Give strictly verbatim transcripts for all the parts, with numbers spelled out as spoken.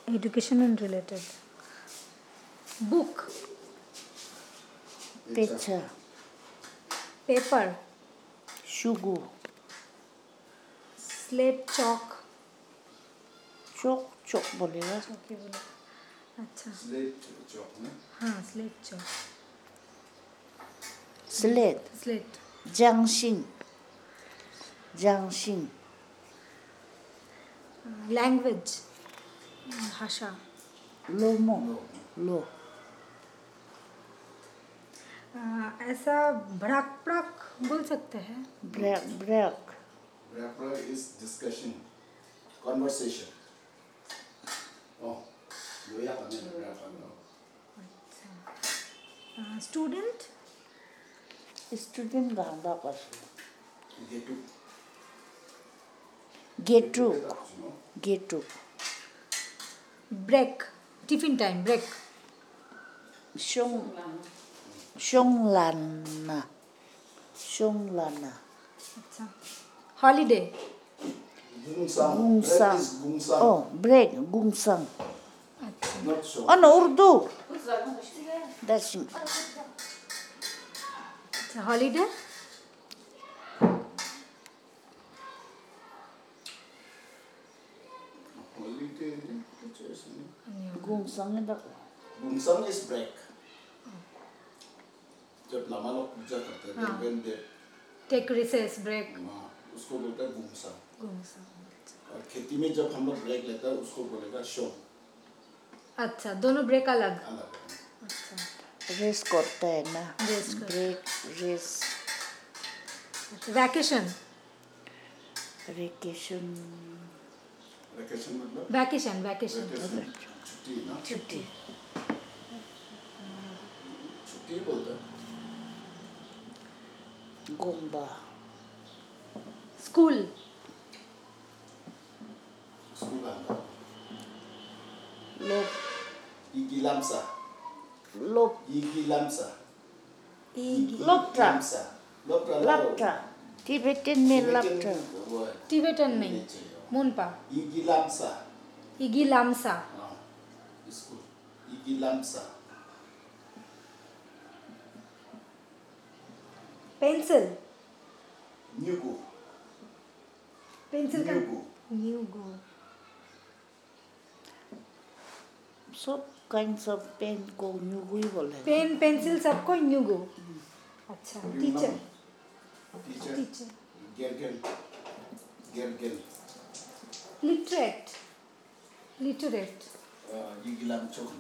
Education and related. Book. Picture. Paper. Sugar. Slate chalk. Chalk chalk बोलेगा. Chalk ही बोले. अच्छा. Slate chalk ना. हाँ slate chalk. Slate. Slate. Jiangxing. Jiangxing. Language. भाषा. Lomo. Lo. ऐसा भड़ाक भड़ाक बोल सकते हैं. Break break. Break is discussion, conversation. Oh, you have a break. अच्छा. Student. Student गांधा पर. Get to. Get to. Get to. Break. Tiffin time. Break. Shong. Shong lana. Shong lana. अच्छा. Holiday. Gungsang. Gungsang. Break is gungsang. Oh, break. Gungsang. अच्छा. Not so. Oh no, Urdu. That's अच्छा. Holiday. Holiday. Gungsang है तो. Gungsang is break. जब लम्बा लोग पूजा करते हैं, हाँ. when they Take recess. Break. हाँ, उसको बोलते हैं gungsang. Gungsang. और खेती में जब हम लोग ब्रेक लेते हैं, उसको बोलेगा शो. अच्छा. दोनों ब्रेक अलग. अलग. अच्छा. रेस करता है ना. Rest करते. Break race. अच्छा. Vacation. वेकेशन. वेकेशन मतलब? Vacation. Vacation. छुट्टी ना. छुट्टी. छुट्टी बोलते हैं. गोंबा. School. स्कूल आना. लोग. Igilamsa. लोग. Igilamsa. Igi. Loptra. Loptra. Laptra. Tibetan में laptra. Tibetan नहीं. Monpa. Igilamsa. Igilamsa. हाँ, school. Igilamsa. Pencil. Nyugu. Pencil का. Nyugu. Nyugu. सब kinds of pen को न्यूगु ही बोले. Pen pencil सबको न्यूगु. अच्छा. Teacher. Teacher. Teacher. Gergel. Gergel. Literate. Literate. Igilam chokun.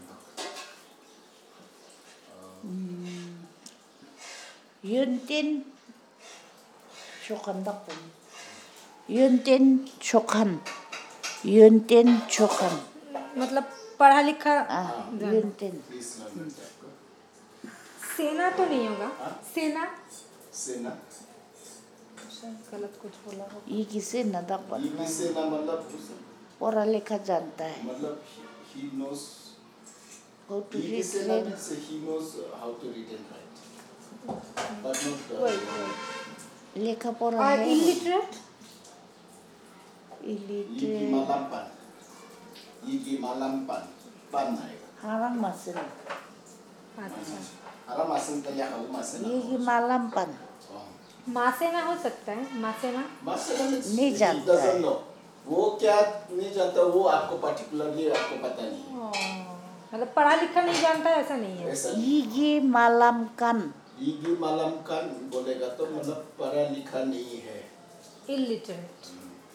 Yuntin chokan dakpon. Yuntin chokan. Yuntin chokan. मतलब पढ़ा लिखा. Ah, yuntin. Please learn that. सेना तो नहीं होगा. सेना. सेना. गलत कुछ बोला हो. ये किसे न dakpon. ये सेना मतलब पढ़ा लिखा जानता है. मतलब he knows How to he read. सेना means he knows how to read and write. But not uh, Wait, wait. लेखा पढ़ा और है. illiterate. Igi Illiterate. malampan. Igi malampan. Pan आएगा. Harang masin. अच्छा. हरा मासन का या हरा मासन. ये की malampan. मासेना हो सकता है. मासेना. मासन नहीं जानता है. वो क्या नहीं जानता, वो आपको पर्टिकुलरली आपको पता नहीं है. मतलब पढ़ा लिखा नहीं जानता है ऐसा नहीं है. ऐसा Igi malamkan. ईगी मालमकान बोलेगा तो मतलब पढ़ा लिखा नहीं है. Illiterate.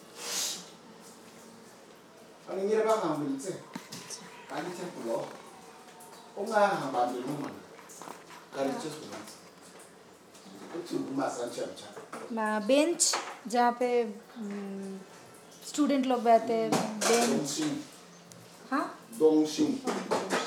Ano ngira ba ngambil sih? Kali cek pulau. Oh nggak ngambil rumah. Kali cek pulau. Itu masan cak-cak. Bench जहाँ पे स्टूडेंट लोग बैठते हैं. बेंच. Dongxing. हाँ. Dongxing.